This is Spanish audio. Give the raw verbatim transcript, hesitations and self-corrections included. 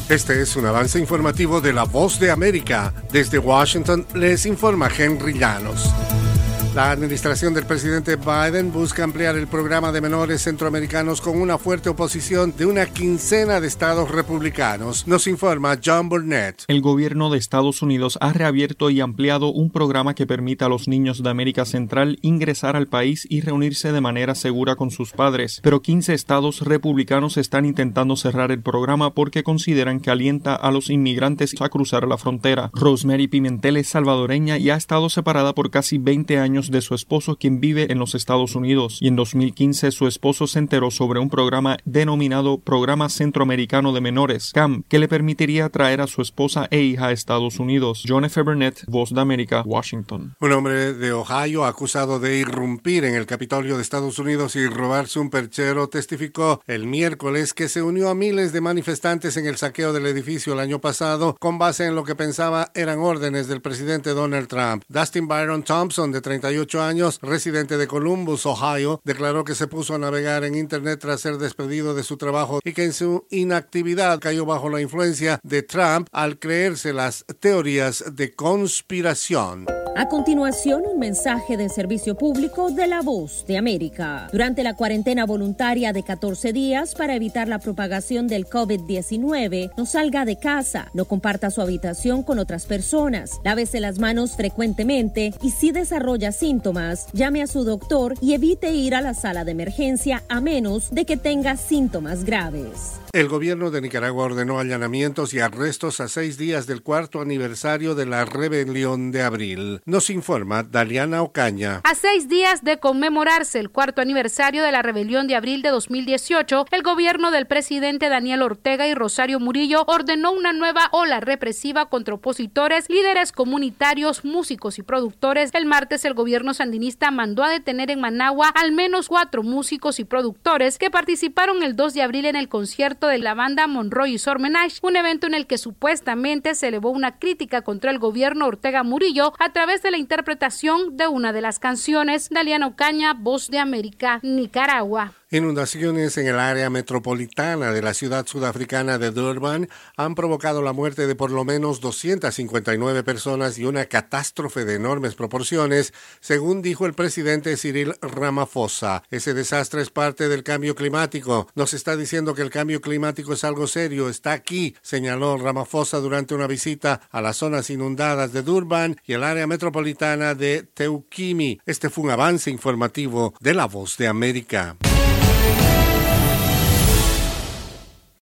Este es un avance informativo de La Voz de América. Desde Washington les informa Henry Llanos. La administración del presidente Biden busca ampliar el programa de menores centroamericanos con una fuerte oposición de una quincena de estados republicanos. Nos informa John Burnett. El gobierno de Estados Unidos ha reabierto y ampliado un programa que permita a los niños de América Central ingresar al país y reunirse de manera segura con sus padres. Pero quince estados republicanos están intentando cerrar el programa porque consideran que alienta a los inmigrantes a cruzar la frontera. Rosemary Pimentel es salvadoreña y ha estado separada por casi veinte años de su esposo, quien vive en los Estados Unidos, y en dos mil quince su esposo se enteró sobre un programa denominado Programa Centroamericano de Menores, C A M, que le permitiría traer a su esposa e hija a Estados Unidos. John F. Burnett, Voz de América, Washington. Un hombre de Ohio acusado de irrumpir en el Capitolio de Estados Unidos y robarse un perchero testificó el miércoles que se unió a miles de manifestantes en el saqueo del edificio el año pasado con base en lo que pensaba eran órdenes del presidente Donald Trump. Dustin Byron Thompson, de treinta y ocho años, residente de Columbus, Ohio, declaró que se puso a navegar en Internet tras ser despedido de su trabajo y que en su inactividad cayó bajo la influencia de Trump al creerse las teorías de conspiración. A continuación, un mensaje de servicio público de La Voz de América. Durante la cuarentena voluntaria de catorce días para evitar la propagación del COVID diecinueve, no salga de casa, no comparta su habitación con otras personas, lávese las manos frecuentemente y si desarrolla síntomas, llame a su doctor y evite ir a la sala de emergencia a menos de que tenga síntomas graves. El gobierno de Nicaragua ordenó allanamientos y arrestos a seis días del cuarto aniversario de la rebelión de abril. Nos informa Daliana Ocaña. A seis días de conmemorarse el cuarto aniversario de la rebelión de abril de dos mil dieciocho, el gobierno del presidente Daniel Ortega y Rosario Murillo ordenó una nueva ola represiva contra opositores, líderes comunitarios, músicos y productores. El martes el gobierno sandinista mandó a detener en Managua al menos cuatro músicos y productores que participaron el dos de abril en el concierto de la banda Monroy y Sormenage, un evento en el que supuestamente se elevó una crítica contra el gobierno Ortega Murillo a través de la interpretación de una de las canciones. Daliana Ocaña, Voz de América, Nicaragua. Inundaciones en el área metropolitana de la ciudad sudafricana de Durban han provocado la muerte de por lo menos doscientas cincuenta y nueve personas y una catástrofe de enormes proporciones, según dijo el presidente Cyril Ramaphosa. Ese desastre es parte del cambio climático. Nos está diciendo que el cambio climático es algo serio, está aquí, señaló Ramaphosa durante una visita a las zonas inundadas de Durban y el área metropolitana de Teukimi. Este fue un avance informativo de La Voz de América.